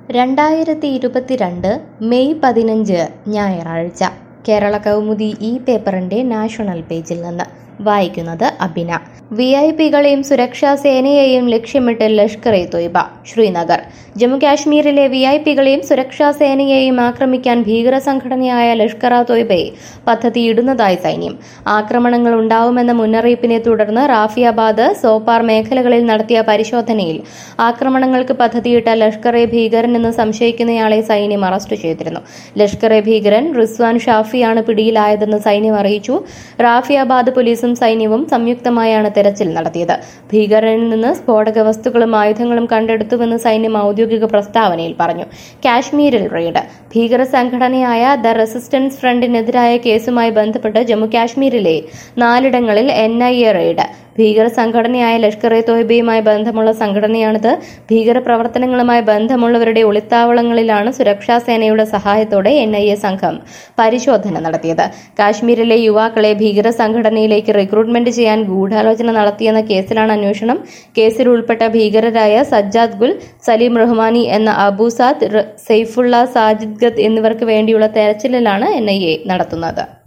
2022 May 15 ഞായറാഴ്ച കേരള കൗമുദി ഈ പേപ്പറിന്റെ നാഷണൽ പേജിൽ നിന്ന് വായിക്കുന്നത് അബിന. VIP-കളെയും സുരക്ഷാ സേനയെയും ലക്ഷ്യമിട്ട് ലഷ്കർ-ഇ തൊയ്ബ. ശ്രീനഗർ. ജമ്മുകാശ്മീരിലെ VIP-കളെയും സുരക്ഷാ സേനയെയും ആക്രമിക്കാൻ ഭീകര സംഘടനയായ ലഷ്കർ-ഇ-തൊയ്ബയെ പദ്ധതിയിടുന്നതായി സൈന്യം. ആക്രമണങ്ങൾ ഉണ്ടാവുമെന്ന മുന്നറിയിപ്പിനെ തുടർന്ന് റാഫിയാബാദ്, സോപ്പാർ മേഖലകളിൽ നടത്തിയ പരിശോധനയിൽ ആക്രമണങ്ങൾക്ക് പദ്ധതിയിട്ട ലഷ്കർ-ഇ ഭീകരനെന്ന് സംശയിക്കുന്നയാളെ സൈന്യം അറസ്റ്റ് ചെയ്തിരുന്നു. ലഷ്കർ-ഇ ഭീകരൻ റിസ്വാൻ ഷാഫിയാണ് പിടിയിലായതെന്ന് സൈന്യം അറിയിച്ചു. റാഫിയാബാദ് പോലീസും സൈന്യവും സംയുക്തമായാണ് തെരച്ചിൽ നടത്തിയത്. ഭീകരനിൽ നിന്ന് സ്ഫോടക വസ്തുക്കളും ആയുധങ്ങളും കണ്ടെടുത്തുവെന്ന് സൈന്യം ഔദ്യോഗിക പ്രസ്താവനയിൽ പറഞ്ഞു. കാശ്മീരിൽ റെയ്ഡ്. ഭീകര സംഘടനയായ ദ റെസിസ്റ്റൻസ് ഫ്രണ്ടിനെതിരായ കേസുമായി ബന്ധപ്പെട്ട് ജമ്മുകാശ്മീരിലെ 4 NIA റെയ്ഡ്. ഭീകര സംഘടനയായ ലഷ്കർ-ഇ-തൊയ്ബയുമായി ബന്ധമുള്ള സംഘടനയാണിത്. ഭീകര പ്രവർത്തനങ്ങളുമായി ബന്ധമുള്ളവരുടെ ഒളിത്താവളങ്ങളിലാണ് സുരക്ഷാ സേനയുടെ സഹായത്തോടെ NIA സംഘം പരിശോധന നടത്തിയത്. കാശ്മീരിലെ യുവാക്കളെ ഭീകര സംഘടനയിലേക്ക് റിക്രൂട്ട്മെന്റ് ചെയ്യാൻ ഗൂഢാലോചന നടത്തിയെന്ന കേസിലാണ് അന്വേഷണം. കേസിൽ ഉൾപ്പെട്ട ഭീകരരായ സജ്ജാദ് ഗുൽ, സലീം റഹ്മാനി എന്ന അബൂസാദ്, സെയ്ഫുള്ള, സാജിദ് ഗത്ത് എന്നിവർക്ക് വേണ്ടിയുള്ള തെരച്ചിലാണ് NIA നടത്തുന്നത്.